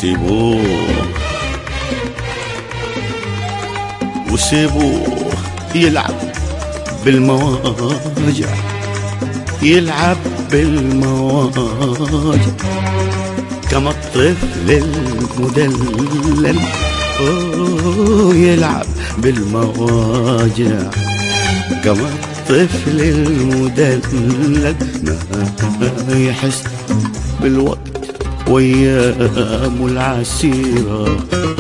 سيبوه وسيبوه يلعب بالمواجع، يلعب بالمواجع كما الطفل المدلل. يلعب بالمواجع كما الطفل المدلل، ما يحس بالوقت وأيامه العسيرة.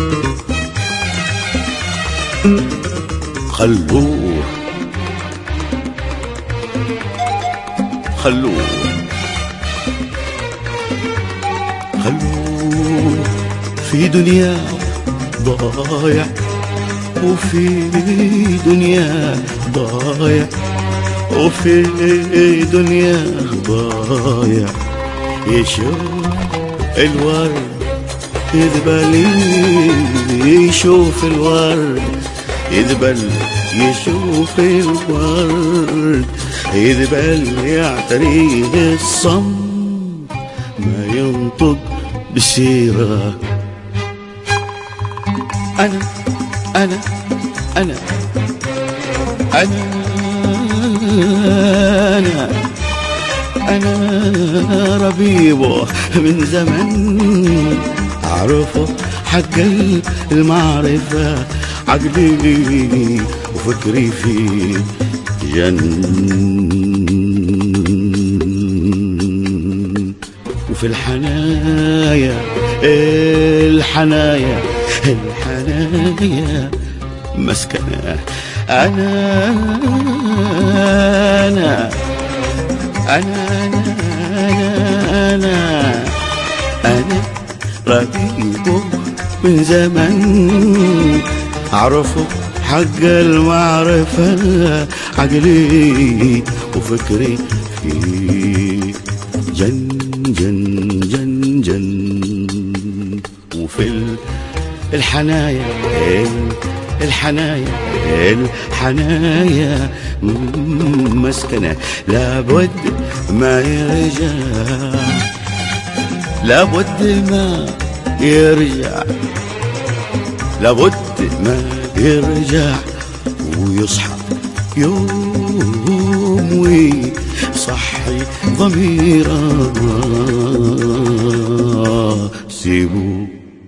خلوه خلوه خلوه في دنيا ضايع، وفي دنيا ضايع، وفي دنيا ضايع. يشوف الورد يذبل، يشوف الورد يذبل، يشوف الورد يذبل. يعتريه الصمت ما ينطق بالسيرة. أنا أنا أنا أنا أنا أنا ربيبه من زمن، أعرفه حق المعرفة. عقلي وفكري في جنن، وفي الحنايا الحنايا الحنايا مسكنة. أنا أنا أنا أنا أنا أنا رقيبه من زمن، أعرفه حق المعرفة. عقلي وفكري في جن جن جن جن، وفي الحنايا الحنايا الحنايا مسكنة. لابد ما يرجع، لابد ما يرجع، لابد ما يرجع ويصحى يوم ويصحي ضميره. سيبوه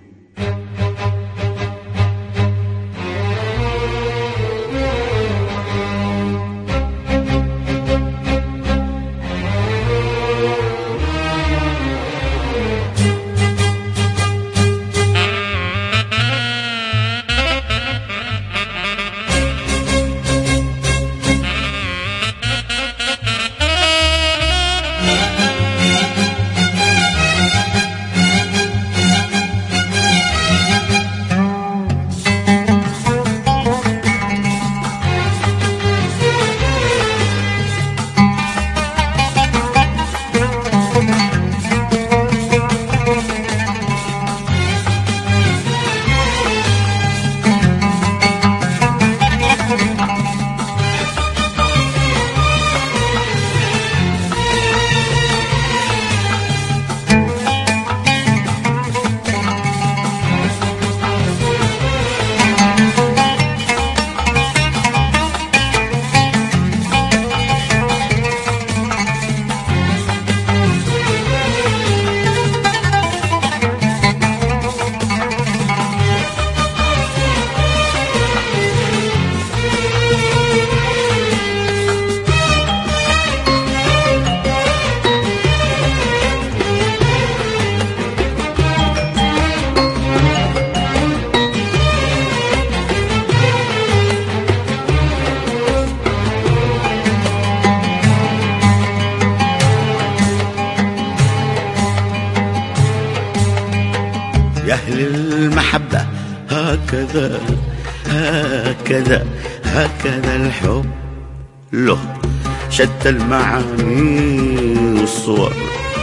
يا أهل المحبة هكذا هكذا هكذا الحب له شتى المعاني والصور.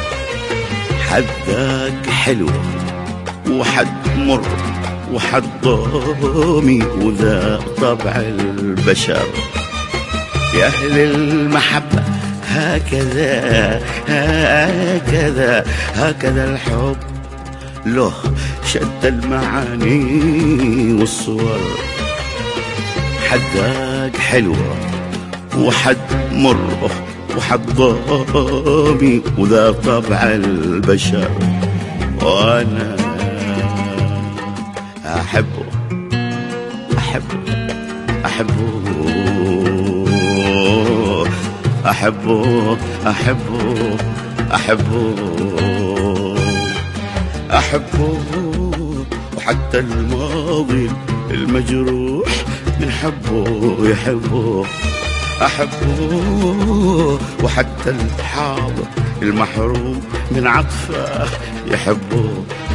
حداك حلو وحد مر وحد ضامي وذا طبع البشر. يا أهل المحبة هكذا هكذا هكذا الحب له شد المعاني والصور، حداك حلوة وحد مره وحد ضامي وذا طبع البشر، وانا احبه احبه احبه احبه احبه احبه احبه، وحتى الماضي المجروح من حبه يحبه أحبه، وحتى الحاضر المحروم من عطفه يحبه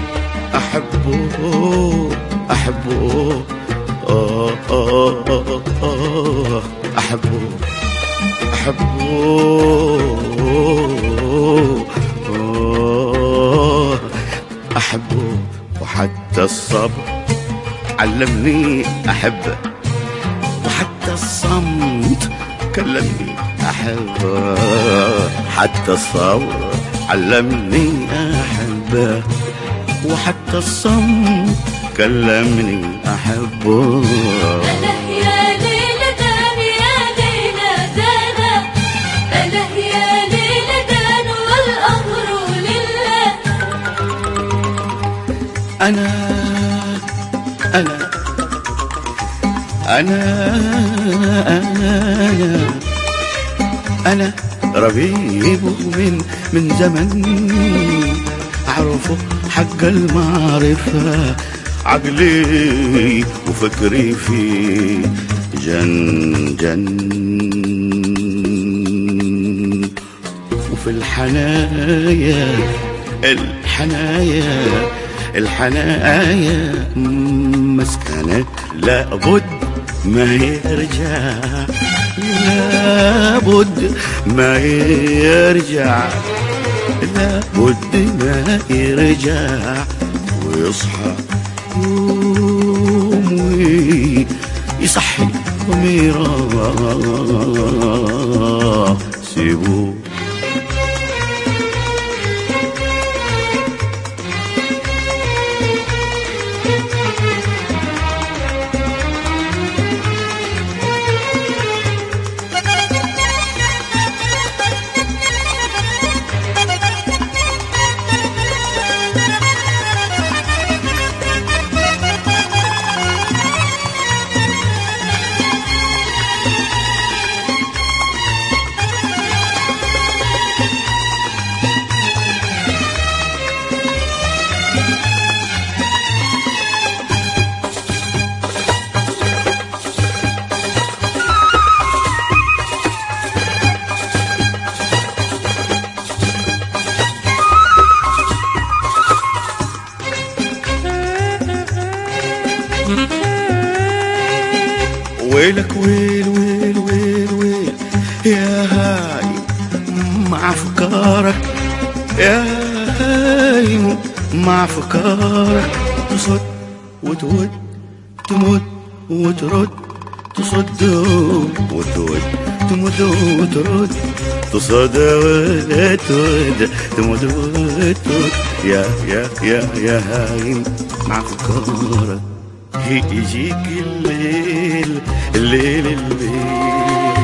أحبه أحبه أحبه أحبه أحبه، وحتى الصبر علمني أحبه، وحتى الصمت كلمني أحبه، حتى الصبر علمني أحبه، وحتى الصمت كلمني أحبه. أنا يا ليلى دان يا ليلى دانا، أنا يا ليلى دان والأمر لله. أنا ربيبه من زمن، أعرفه حق المعرفة، عقلي وفكري في جن وفي الحنايا مسكنة لابد ما يرجع، لابد ما يرجع، لابد ما يرجع، ويصحى يوم ويصحي ضميره سيبوه. ويلك ويل ويل ويل ويل يا هاي مع أفكارك، يا هاي مع أفكارك، تصد وتود تمد وترد، تصد وتود تمد وترد، تصد وتود تمد وترد، يا هاي مع أفكارك. يجيك الليل الليل الليل،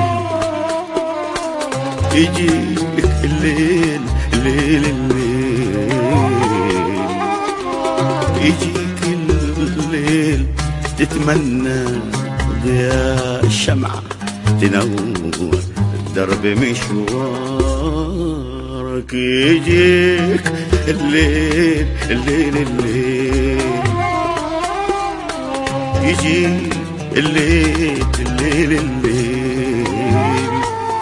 يجيك الليل الليل الليل، يجيك الليل تتمنى ضياء الشمعة تنور درب مشوارك، يجيك الليل الليل الليل، يجيك الليل الليل الليل،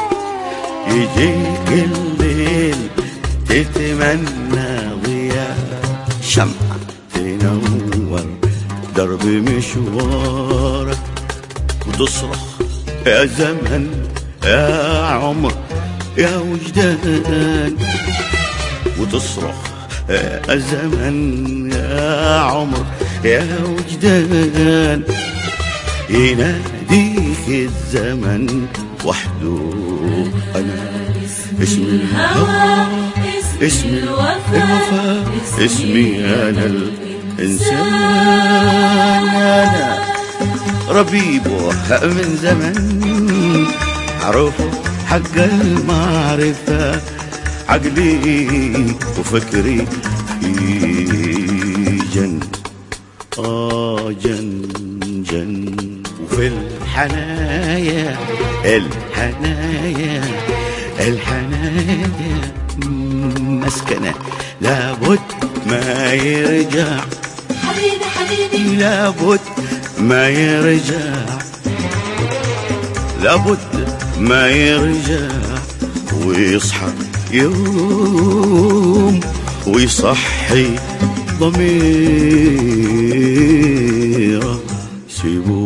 يجيك الليل تتمنى ضياء شمعة تنور درب مشوارك، وتصرخ يا زمن يا عمر يا وجدان، وتصرخ يا زمن يا عمر يا وجدان، يناديك الزمن وحده. أنا اسم الهوى اسمي الوفاء، اسمي أنا الإنسان. أنا ربيبه من زمن، عرفه حق المعرفة، عقلي وفكري في جن، جن جن. وفي الحنايا الحنايا الحنايا مسكنة، لابد ما يرجع حبيبي حبيبي، لابد ما يرجع، لابد ما يرجع، ويصحى يوم ويصحي ضميره. سيبوا